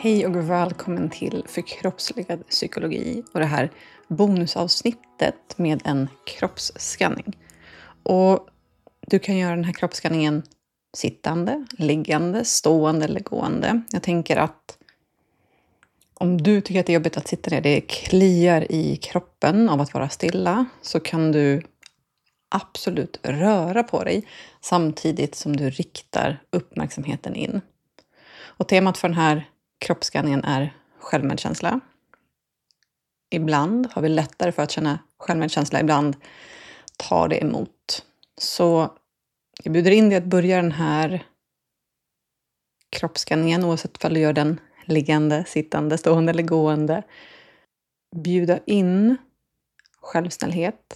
Hej och välkommen till Förkroppsligad psykologi och det här bonusavsnittet med en kroppsskanning. Och du kan göra den här kroppsskanningen sittande, liggande, stående eller gående. Jag tänker att om du tycker att det är jobbigt att sitta ner, det kliar i kroppen av att vara stilla, så kan du absolut röra på dig samtidigt som du riktar uppmärksamheten in. Och temat för den här kroppsskanningen är självmedkänsla. Ibland har vi lättare för att känna självmedkänsla, ibland tar det emot. Så jag bjuder in dig att börja den här kroppsskanningen, oavsett om du gör den liggande, sittande, stående eller gående. Bjuda in självsnällhet,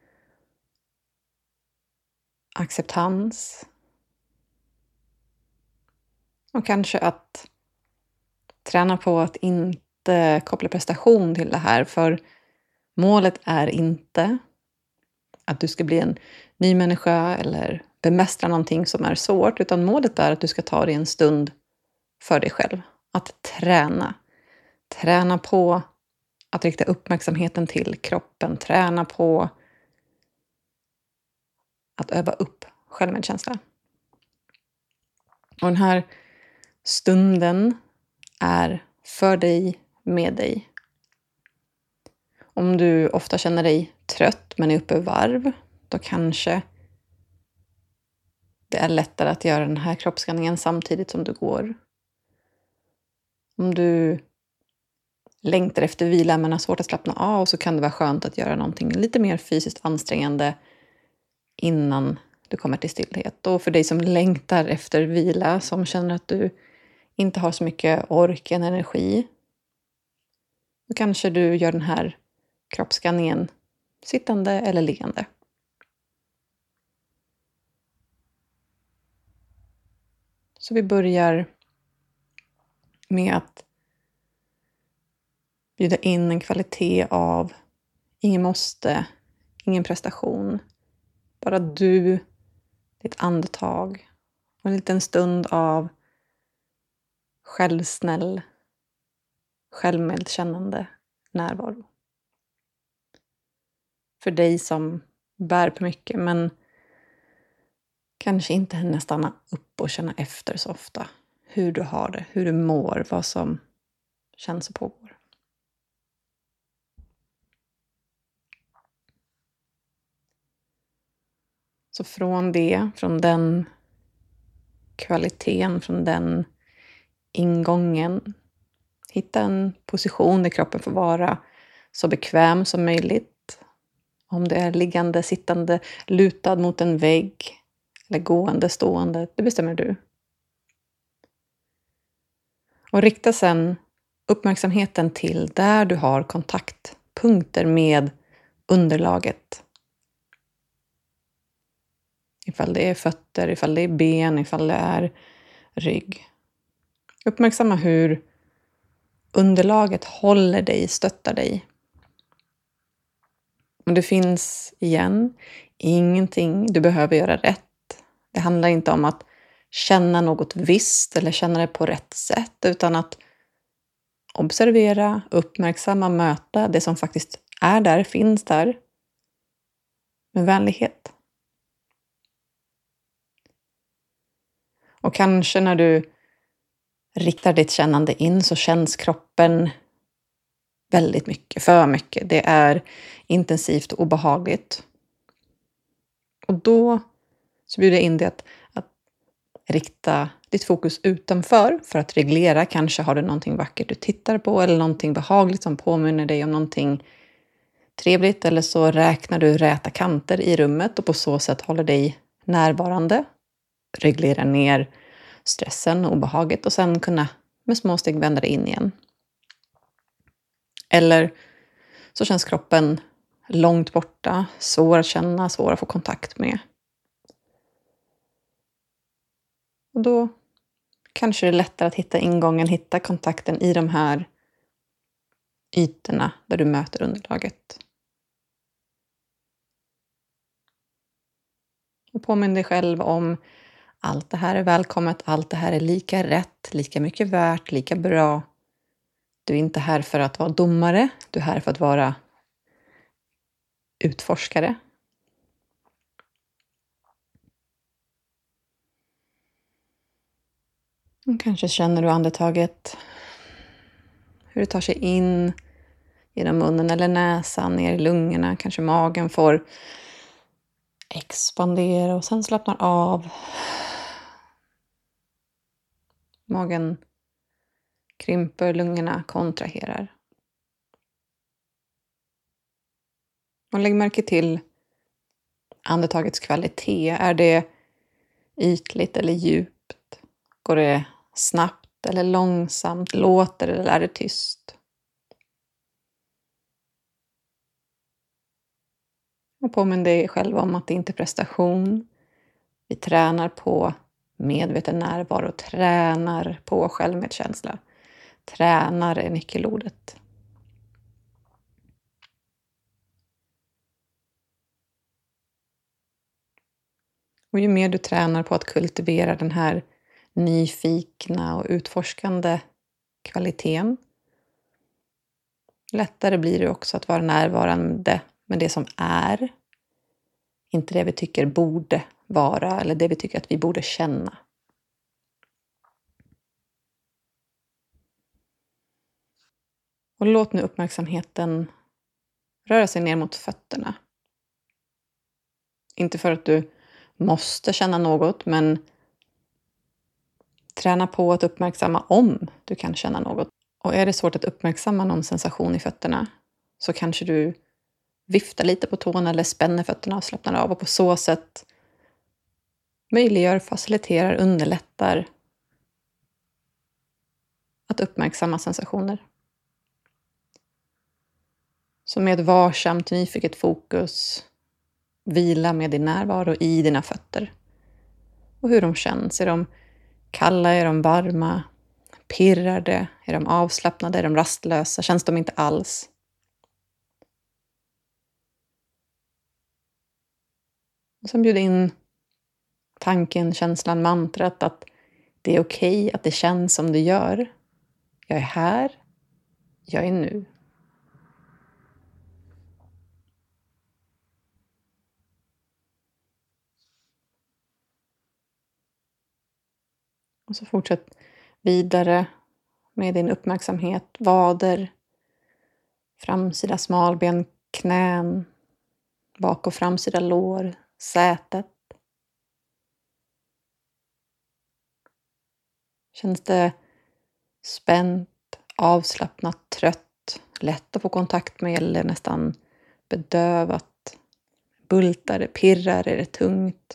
acceptans och kanske att träna på att inte koppla prestation till det här, för målet är inte att du ska bli en ny människa eller bemästra någonting som är svårt, utan målet är att du ska ta dig en stund för dig själv. Att träna. Träna på att rikta uppmärksamheten till kroppen. Träna på att öva upp självmedkänsla. Och den här stunden är för dig, med dig. Om du ofta känner dig trött men är uppe i varv, då kanske det är lättare att göra den här kroppsskanningen samtidigt som du går. Om du längtar efter vila men har svårt att slappna av, så kan det vara skönt att göra någonting lite mer fysiskt ansträngande innan du kommer till stillhet. Och för dig som längtar efter vila, som känner att du inte har så mycket ork eller energi, då kanske du gör den här kroppsskanningen sittande eller liggande. Så vi börjar med att bjuda in en kvalitet av ingen måste, ingen prestation. Bara du, ditt andetag och en liten stund av självsnäll, självmedkännande närvaro. För dig som bär på mycket men kanske inte hinner stanna upp och känna efter så ofta hur du har det, hur du mår, vad som känns och pågår. Så från den kvaliteten, från den ingången, hitta en position där kroppen får vara så bekväm som möjligt. Om det är liggande, sittande, lutad mot en vägg eller gående, stående, det bestämmer du. Och rikta sedan uppmärksamheten till där du har kontaktpunkter med underlaget. Ifall det är fötter, ifall det är ben, ifall det är rygg. Uppmärksamma hur underlaget håller dig, stöttar dig. Och det finns ingenting du behöver göra rätt. Det handlar inte om att känna något visst eller känna det på rätt sätt, utan att observera, uppmärksamma, möta det som faktiskt är där, finns där, med vänlighet. Och kanske när du riktar ditt kännande in så känns kroppen väldigt mycket, för mycket. Det är intensivt och obehagligt. Och då så bjuder jag in dig att rikta ditt fokus utanför för att reglera. Kanske har du någonting vackert du tittar på eller någonting behagligt som påminner dig om någonting trevligt. Eller så räknar du räta kanter i rummet och på så sätt håller dig närvarande. Reglerar ner stressen och obehaget och sen kunna med små steg vända dig in igen. Eller så känns kroppen långt borta, svår att känna, svår att få kontakt med. Och då kanske det är lättare att hitta ingången, hitta kontakten i de här ytorna där du möter underlaget. Och påminn dig själv om allt det här är välkommet, allt det här är lika rätt, lika mycket värt, lika bra Du är inte här för att vara domare, du är här för att vara utforskare. Och kanske känner du andetaget, hur det tar sig in genom munnen eller näsan, ner i lungorna. Kanske magen får expandera och sen slappnar av. Magen krymper, lungorna kontraherar. Och lägg märke till andetagets kvalitet. Är det ytligt eller djupt? Går det snabbt eller långsamt? Låter det eller är det tyst? Och påminn dig själv om att det inte är prestation. Vi tränar på medveten närvaro, tränar på självmedkänsla. Tränar är nyckelordet. Och ju mer du tränar på att kultivera den här nyfikna och utforskande kvaliteten, lättare blir det också att vara närvarande med det som är. Inte det vi tycker borde vara eller det vi tycker att vi borde känna. Och låt nu uppmärksamheten röra sig ner mot fötterna. Inte för att du måste känna något, men träna på att uppmärksamma om du kan känna något. Och är det svårt att uppmärksamma någon sensation i fötterna så kanske du viftar lite på tårna eller spänner fötterna och slappnar av. Och på så sätt möjliggör, faciliterar, underlättar att uppmärksamma sensationer. Så med varsamt, nyfiket fokus, vila med din närvaro i dina fötter. Och hur de känns. Är de kalla? Är de varma? Pirrar det? Är de avslappnade? Är de rastlösa? Känns de inte alls? Och sen bjud in tanken, känslan, mantrat att det är okej att det känns som det gör. Jag är här. Jag är nu. Och så fortsätt vidare med din uppmärksamhet. Vader, framsida smalben, knän, bak- och framsida lår, sätet. Känns det spänt, avslappnat, trött, lätt att få kontakt med eller nästan bedövat? Bultar det, pirrar, är det tungt?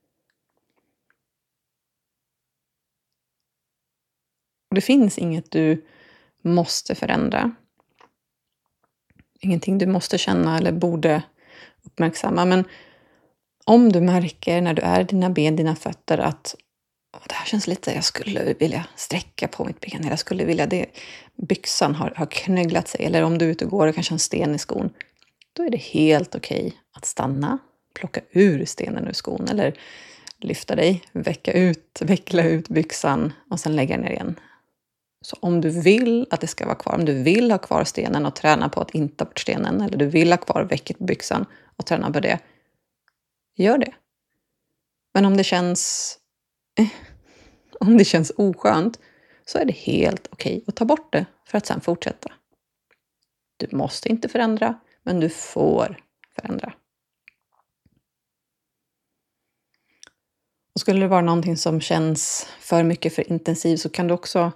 Och det finns inget du måste förändra. Ingenting du måste känna eller borde uppmärksamma. Men om du märker när du är i dina ben, dina fötter att det här känns lite, jag skulle vilja sträcka på mitt ben. Jag skulle vilja det. Byxan har knögglat sig. Eller om du är ute och går och kanske har en sten i skon. Då är det helt okej att stanna. Plocka ur stenen ur skon. Eller lyfta dig. Veckla ut byxan. Och sen lägga ner igen. Så om du vill att det ska vara kvar. Om du vill ha kvar stenen och träna på att inte ta bort stenen. Eller du vill ha kvar vecket på byxan och träna på det. Gör det. Men om det känns oskönt så är det helt okej att ta bort det för att sen fortsätta. Du måste inte förändra, men du får förändra. Och skulle det vara någonting som känns för mycket, för intensivt, så kan du också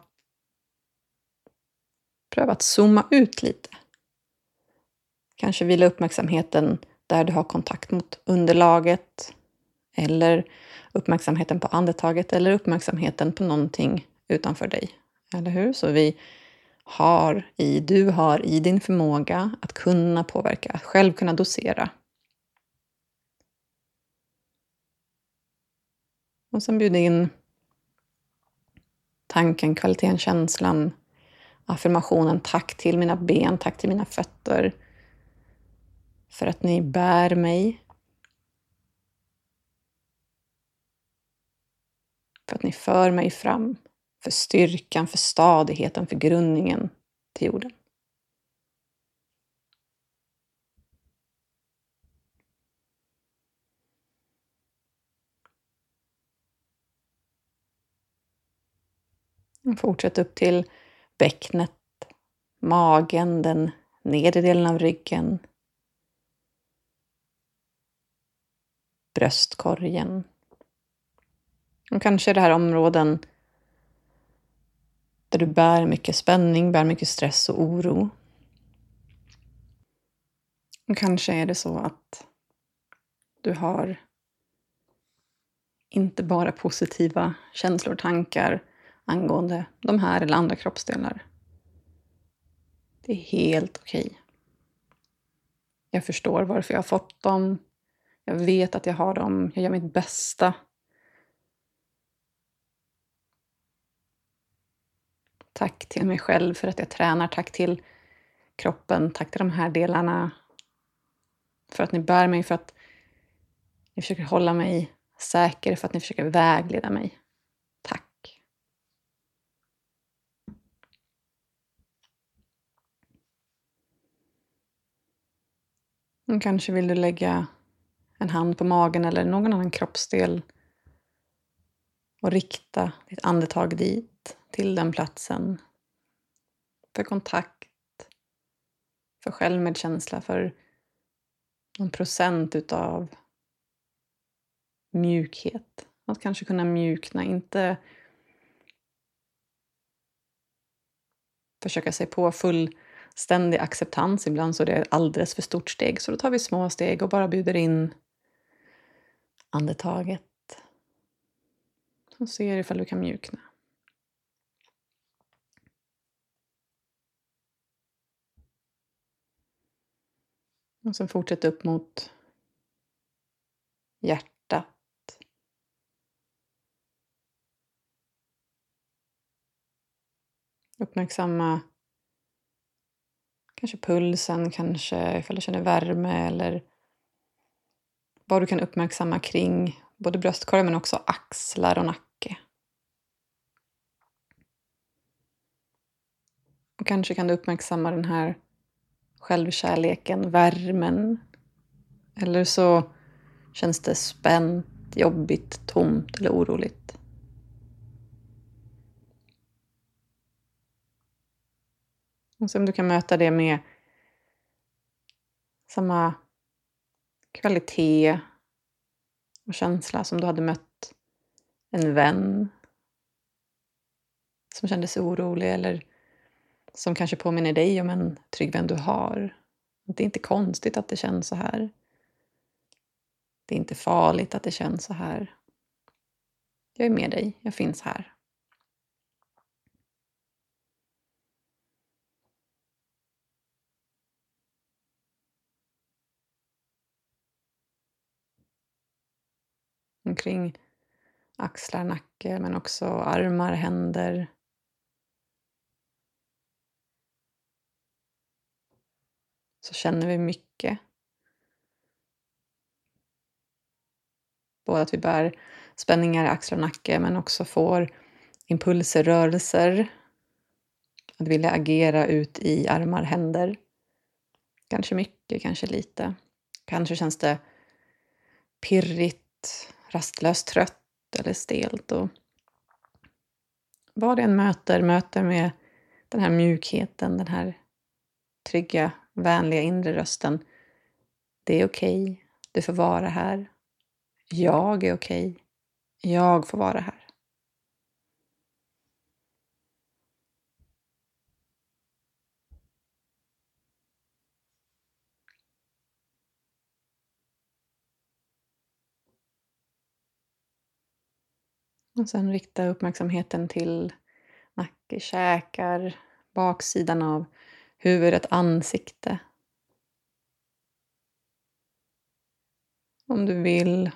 pröva att zooma ut lite. Kanske vila uppmärksamheten där du har kontakt mot underlaget, eller uppmärksamheten på andetaget, eller uppmärksamheten på någonting utanför dig. Eller hur? Så du har i din förmåga att kunna påverka, själv kunna dosera. Och sen bjud in tanken, kvaliteten, känslan, affirmationen. Tack till mina ben, tack till mina fötter. För att ni bär mig. För att ni för mig fram. För styrkan, för stadigheten, för grundningen. till jorden. Och fortsätt upp till bäcknet, magen, den nedre delen av ryggen, bröstkorgen. Och kanske det här områden där du bär mycket spänning, bär mycket stress och oro. Och kanske är det så att du har inte bara positiva känslor och tankar angående de här eller andra kroppsdelar. Det är helt okej. Jag förstår varför jag har fått dem. Jag vet att jag har dem. Jag gör mitt bästa. Tack till mig själv för att jag tränar. Tack till kroppen. Tack till de här delarna. För att ni bär mig. För att ni försöker hålla mig säker. För att ni försöker vägleda mig. Tack. Och kanske vill du lägga en hand på magen eller någon annan kroppsdel. Och rikta ditt andetag dit. Till den platsen. För kontakt. För självmedkänsla. För någon procent utav mjukhet. Att kanske kunna mjukna. Inte försöka sig på fullständig acceptans. Ibland så är det alldeles för stort steg. Så då tar vi små steg och bara bjuder in andetaget. Och ser ifall du kan mjukna. Och sen fortsätt upp mot hjärtat. Uppmärksamma kanske pulsen, kanske ifall du känner värme eller vad du kan uppmärksamma kring både bröstkorgen men också axlar och nacke. Och kanske kan du uppmärksamma den här självkärleken, värmen. Eller så känns det spänt, jobbigt, tomt eller oroligt. Och se om du kan möta det med samma kvalitet och känsla som du hade mött en vän som kände sig orolig eller som kanske påminner dig om en trygg vän du har. Det är inte konstigt att det känns så här. Det är inte farligt att det känns så här. Jag är med dig, jag finns här. Omkring axlar, nacke men också armar, händer. Så känner vi mycket. Både att vi bär spänningar i axlar och nacke men också får impulser, rörelser. Att vilja agera ut i armar, händer. Kanske mycket, kanske lite. Kanske känns det pirrigt, rastlöst, trött eller stelt. Och vad det än möter med den här mjukheten, den här trygga, vänliga inre rösten. Det är okej. Du får vara här. Jag är okej. Jag får vara här. Och sen rikta uppmärksamheten till nacke, käkar, baksidan av huvudet, ansikte. Om du vill.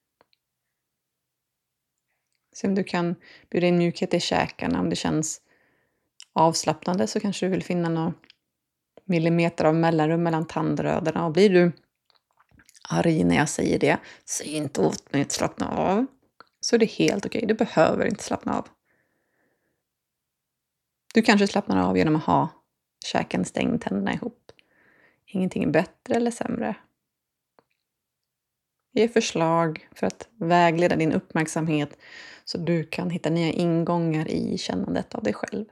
Se om du kan bjuda in mjukhet i käkarna. Om det känns avslappnande så kanske du vill finna några millimeter av mellanrum mellan tandröderna. Och blir du arg när jag säger det, säg inte åt mig att slappna av. Så är det helt okej. Du behöver inte slappna av. Du kanske slappnar av genom att ha Käken stängd, tänderna ihop. Ingenting är bättre eller sämre. Ge förslag för att vägleda din uppmärksamhet så du kan hitta nya ingångar i kännandet av dig själv.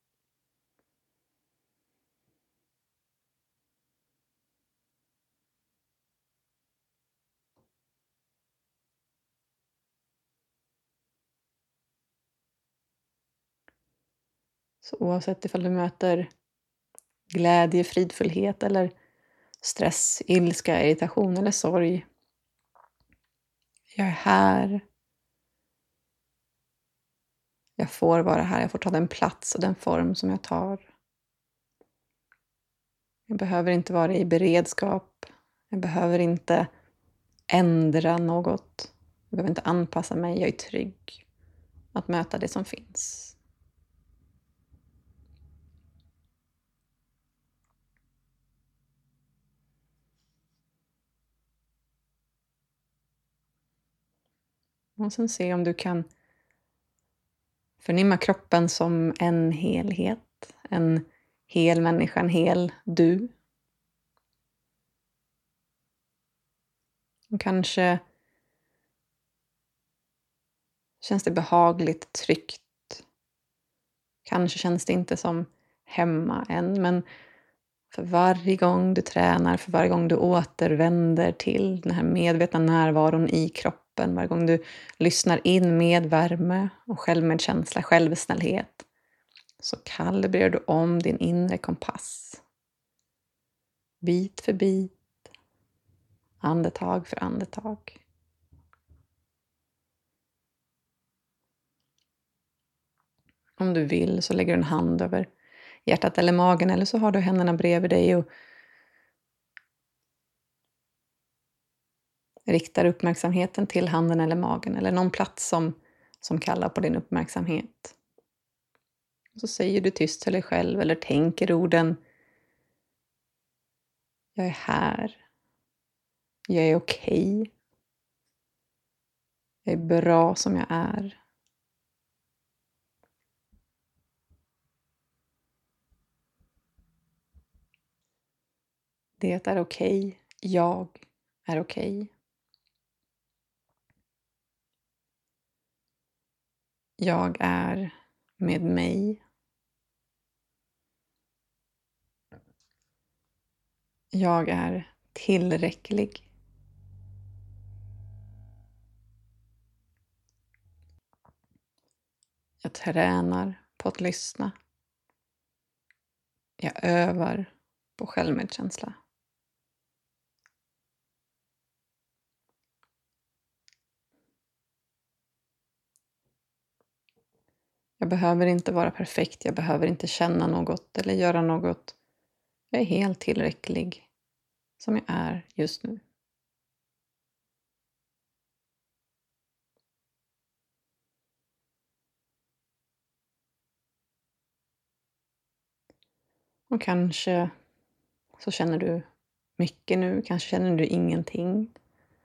Så oavsett ifall du möter glädje, fridfullhet eller stress, ilska, irritation eller sorg. Jag är här. Jag får vara här. Jag får ta den plats och den form som jag tar. Jag behöver inte vara i beredskap. Jag behöver inte ändra något. Jag behöver inte anpassa mig. Jag är trygg att möta det som finns. Och sen se om du kan förnimma kroppen som en helhet. En hel människa, en hel du. Och kanske känns det behagligt, tryggt. Kanske känns det inte som hemma än, men för varje gång du tränar, för varje gång du återvänder till den här medvetna närvaron i kroppen, varje gång du lyssnar in med värme och självmedkänsla, självsnällhet, så kalibrerar du om din inre kompass. Bit för bit, andetag för andetag. Om du vill så lägger du en hand över hjärtat eller magen, eller så har du händerna bredvid dig och riktar uppmärksamheten till handen eller magen eller någon plats som kallar på din uppmärksamhet. Och så säger du tyst till dig själv eller tänker orden: jag är här. Jag är okej. Jag är bra som jag är. Det är okej. Jag är okej. Jag är med mig. Jag är tillräcklig. Jag tränar på att lyssna. Jag övar på självmedkänsla. Jag behöver inte vara perfekt. Jag behöver inte känna något eller göra något. Jag är helt tillräcklig som jag är just nu. Och kanske så känner du mycket nu. Kanske känner du ingenting.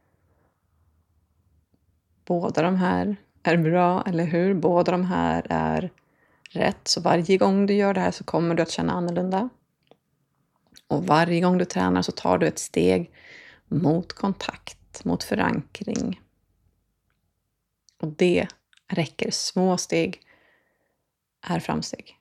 Båda de här är bra, eller hur? Båda de här är rätt. Så varje gång du gör det här så kommer du att känna annorlunda. Och varje gång du tränar så tar du ett steg mot kontakt, mot förankring. Och det räcker. Små steg är framsteg.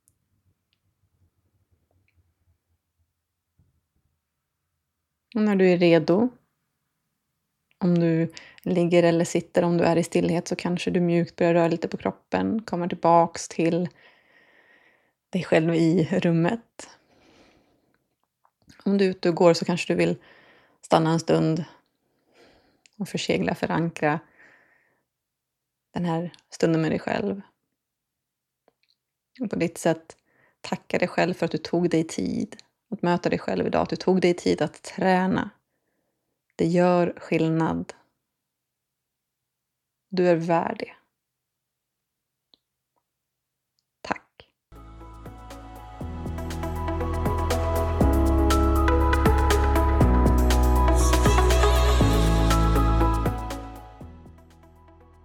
Och när du är redo, om du ligger eller sitter, om du är i stillhet, så kanske du mjukt börjar röra lite på kroppen. Kommer tillbaks till dig själv i rummet. Om du är ute och går så kanske du vill stanna en stund och försegla, förankra den här stunden med dig själv. Och på ditt sätt tacka dig själv för att du tog dig tid att möta dig själv idag. Att du tog dig tid att träna. Det gör skillnad. Du är värd det.